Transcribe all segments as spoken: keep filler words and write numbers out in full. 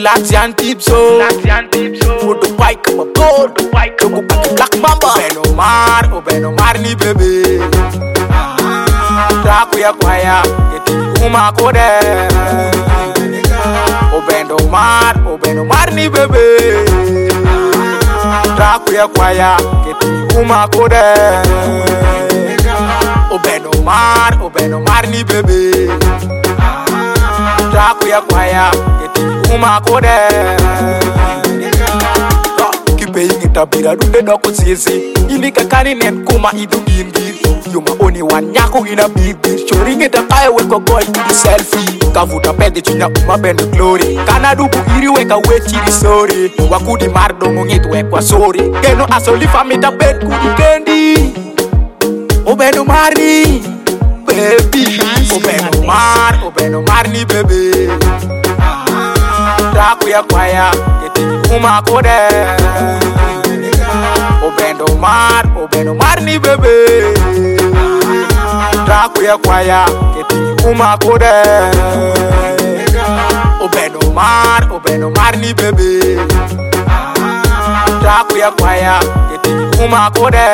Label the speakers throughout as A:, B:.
A: Latvian tipso, Latvian tipso. For the bike, come a board, the bike, come a black mamba. Obeno mar, obeno mar ni baby. Traku ya kwaya, geti uma kode. Obeno mar, obeno mar ni baby. Traku ya kwaya, geti uma kode. Obeno mar, obeno mar ni baby. Traku ya kwaya, geti uma kode. Kipe ingi tabira dunde doko sisi. Indika kani nen kuma idu gindi. You my only one nyako in a big bitch. Choring it up, I wake a boy to the selfie. Kavuta pende chunya uma bende glory. Kana dupu iri weka wechiri sorry. Wakudi mardo ngongetu wekwa sorry. Keno asoli famita bed kudi kendi. Obeno marni baby. Obeno mar, obeno marni baby. Traku ya kwaya, geti uma kode. Obeno mar, obeno marni baby. Traku ya kwaya, geti uma kode. Obeno mar, obeno marni baby. Traku ya kwaya, geti uma kode.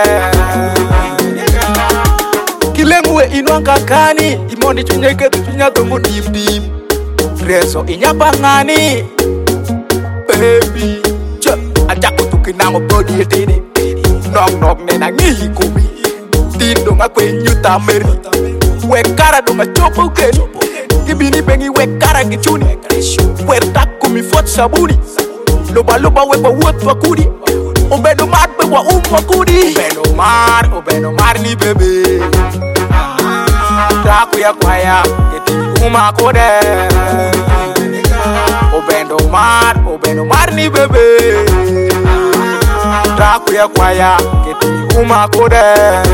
A: Kilemwe inwanga kani, imoni chunyeke chunya tongu dim dim. Reso inyapangani, baby. Cha, ajako tukinango body etini. Nok nok nena ngihi kubi. Tindo nga kwe nyuta meri. Wekara donga chopo ukeni. Kibini bengi wekara gichuni. Werta kumi fot sabuni. Loba loba wepa wot wakudi. Obeno mar bewa um wakudi. Obeno mar, obeno mar ni baby. Traku ya kwaya, geti uma kode. Obeno mar, obeno mar ni baby. Traku ya kwaya, geti uma kode.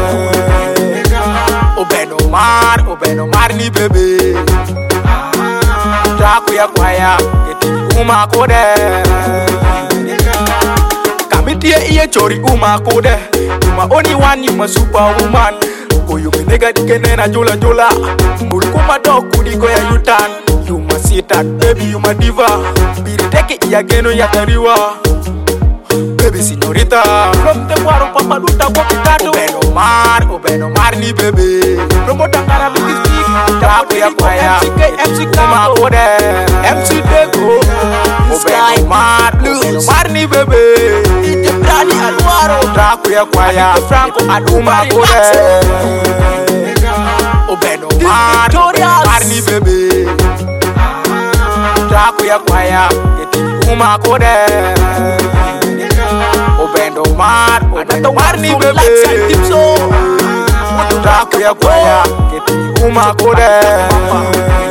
A: Obeno mar, obeno mar ni baby. Traku ya kwaya, geti uma kode. Kamitie iye chori uma kode. You my only one, you my superwoman. You me nigga dikene na jola jola. Mulku madoku diko ya yutan. You my sitan, baby you my diva. Biri teke iya geno ya tariwa. Baby signorita. From the waro papa duta kwa pitato. Obeno mar, obeno mar ni baby. Promo tangara bigi stick. Traku ya kwaya, M C K, M C K uma kode. M C Dego. Obeno mar, obeno mar ni baby. Ite brani anuaro. Traku ya kwaya, Franco aduma kode. Obeno mar, obeno mar ni baby. Traku ya kwaya, geti uma kode. Obeno mar, obeno mar ni baby. Traku ya kwaya, geti uma kode.